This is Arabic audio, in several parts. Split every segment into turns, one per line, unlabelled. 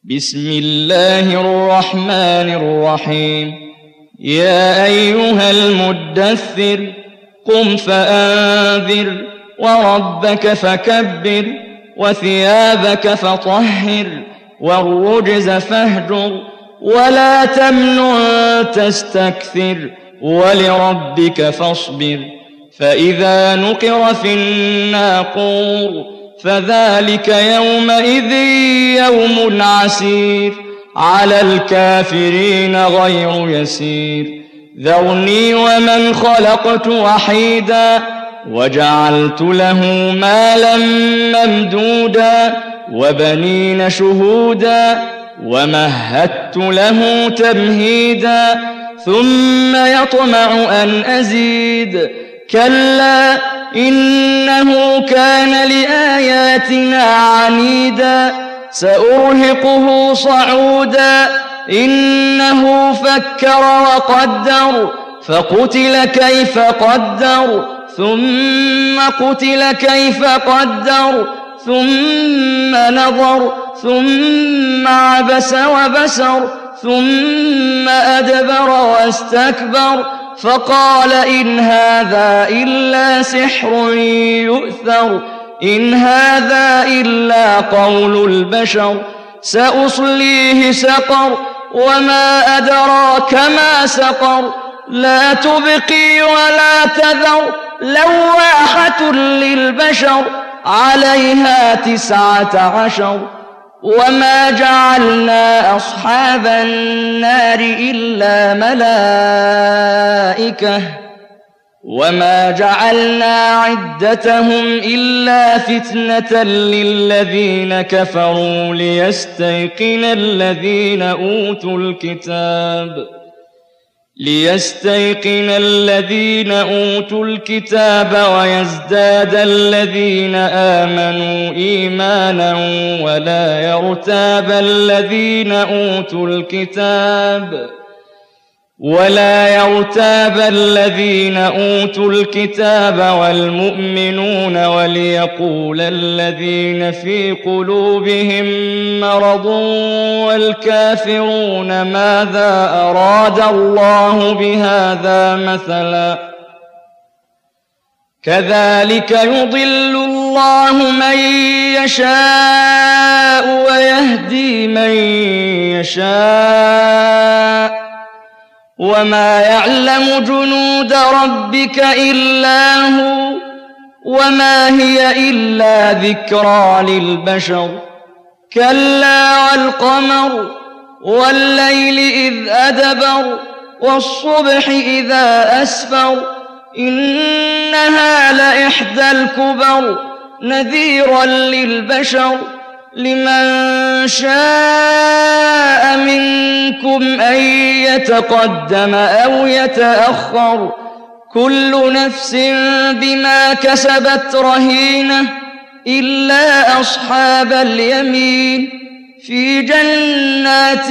بسم الله الرحمن الرحيم يا أيها المدثر قم فأنذر وربك فكبر وثيابك فطهر والرجز فاهجر ولا تمنن تستكثر ولربك فاصبر فإذا نقر في الناقور فذلك يومئذ يوم عسير على الكافرين غير يسير ذرني ومن خلقت وحيدا وجعلت له مالا ممدودا وبنين شهودا ومهدت له تمهيدا ثم يطمع أن أزيد كلا إنه كان لآياتنا عنيدا سأرهقه صعودا إنه فكر وقدر فقتل كيف قدر ثم قتل كيف قدر ثم نظر ثم عبس وبسر ثم أدبر واستكبر فقال إن هذا إلا سحر يؤثر إن هذا إلا قول البشر سأصليه سقر وما أدراك ما سقر لا تبقي ولا تذر لواحة للبشر عليها 19 وما جعلنا أصحاب النار إلا ملائكة وما جعلنا عدتهم إلا فتنة للذين كفروا ليستيقن الذين أوتوا الكتاب ويزداد الذين آمنوا إيمانا ولا يرتاب الذين أوتوا الكتاب والمؤمنون وليقول الذين في قلوبهم مرض والكافرون ماذا أراد الله بهذا مثلا كذلك يضل الله من يشاء ويهدي من يشاء وما يعلم جنود ربك إلا هو وما هي إلا ذكرى للبشر كلا والقمر والليل إذ أدبر والصبح إذا أسفر إنها لإحدى الكبر نذيرا للبشر لمن شاء منكم أن يتقدم أو يتأخر كل نفس بما كسبت رهينة إلا أصحاب اليمين في جنات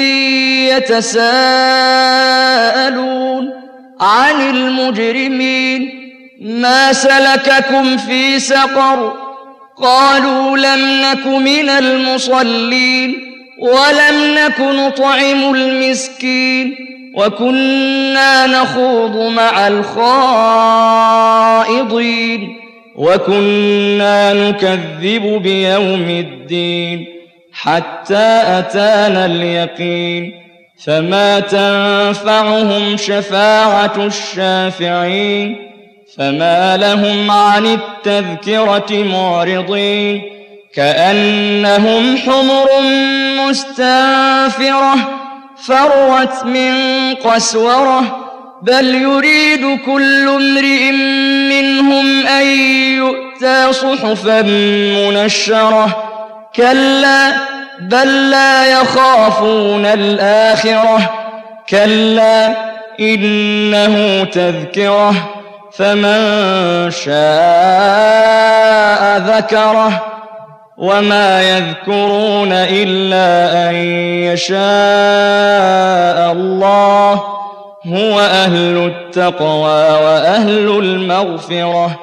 يتساءلون عن المجرمين ما سلككم في سقر قالوا لم نك من المصلين ولم نك نطعم المسكين وكنا نخوض مع الخائضين وكنا نكذب بيوم الدين حتى أتانا اليقين فما تنفعهم شفاعة الشافعين فما لهم عن التذكرة معرضين كأنهم حمر مستنفرة فرت من قسورة بل يريد كل امرئ منهم أن يؤتى صحفا منشرة كلا بل لا يخافون الآخرة كلا إنه تذكرة فمن شاء ذكره وما يذكرون إلا أن يشاء الله هو أهل التقوى وأهل المغفرة